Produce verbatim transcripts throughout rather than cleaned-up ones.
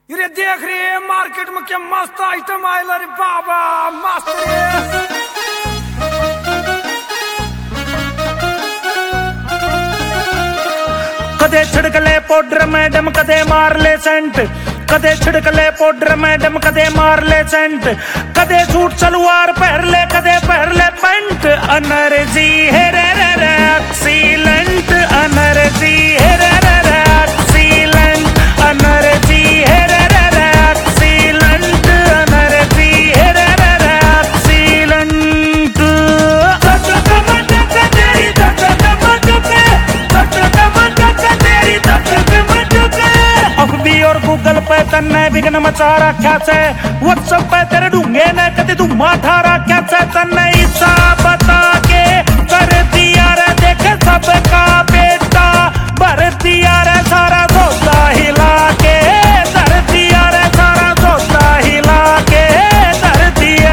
ये देख रही है मार्केट में क्या मस्त आइटम आयल रे बाबा मस्त रे। कदे छिड़कले पाउडर मैडम कदे मार ले सेंट, कदे छिड़कले पाउडर मैडम कदे मार ले सेंट, कदे सूट सलवार पहन ले कदे पहन ले पैंट। एनर्जी है रे रे रे एक्सीलेंट, एनर्जी है रे रे रे एक्सीलेंट, एनर्जी है रे रे रे एक्सीलेंट, एनर्जी है रे रे रे एक्सीलेंट। तेरी अफबी और गूगल पे तन्ने विघ्न मचा रखा से, व्हाट्सएप पे तेरे ढूंगे ने कदे तू माठा रखा से। तन्ने ईसा बता के कर दिया रे देख सबका बेटा, भर दिया रे सारा सौदा हिला के, धर दिया रे सारा सौदा हिला के धर दिया।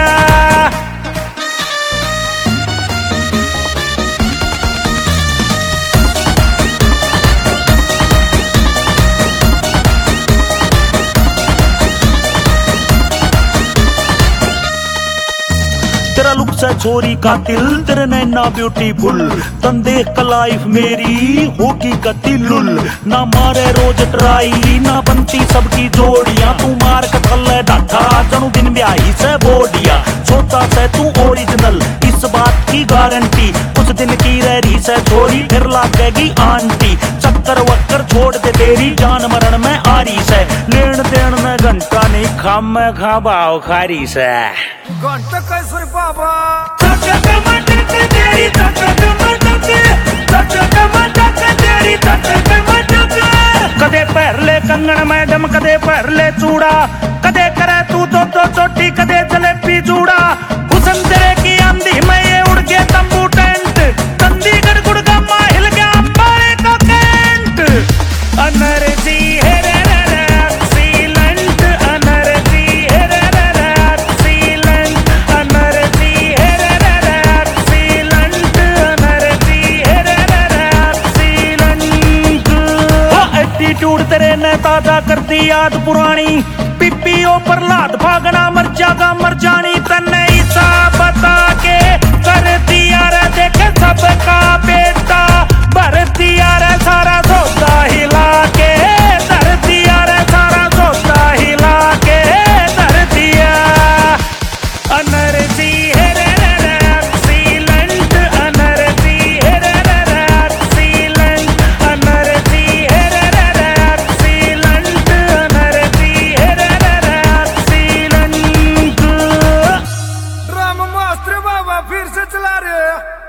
तेरा लुक से छोरी कातिल, तेरे नैना ब्यूटीफुल, तन देख का लाइफ मेरी होगी कतिलुल। ना मारे रोज ट्राई ना बनती सबकी जोड़ियां, तू मार के थल्ले डाठा जनू दिन ब्याही से बोडिया। सोता से तू ओरिजिनल इस बात की गारंटी, कुछ दिन की रही से छोरी फिर लागेगी आंटी। चक्कर वक्कर छोड़ दे तेरी जान मरण में आरी से, लेन देन में घंटा नहीं खाम में खा भाव खारी से। घंटा कैसे बाबा तेरी कदे पहर ले कंगन मैडम कदे पहर ले चूड़ा, कदे करे तू दो दो चोटी कदे जलेबी चूड़ा। हुसन तेरे की आंधी में ये उड़ के तंबू टेंट, चंडीगढ़ गुड़गामा हिल गया अंबारे का कैंट। एनर्जी है रे रे रे एक्सीलेंट, एनर्जी है रे रे रे एक्सीलेंट, एनर्जी है रे रे रे एक्सीलेंट, एनर्जी है रे रे रे एक्सीलेंट। एटीट्यूड तेरे ने ताजा कर दी याद पुरानी, पीपीओ पर लाद भागना मर जागा मर जानी। तन्ने ईसा बता के कर दिया रे देख सबका बेटा, भर दिया रे सारा सौदा हिला के, धर दिया रे सारा सौदा हिला के धर दिया। एनर्जी है रे रे रे एक्सीलेंट, एनर्जी है रे रे रे एक्सीलेंट, एनर्जी है रे रे रे एक्सीलेंट, एनर्जी है रे रे रे एक्सीलेंट। ड्रामा मास्टर बाबा फिर से चला रहे।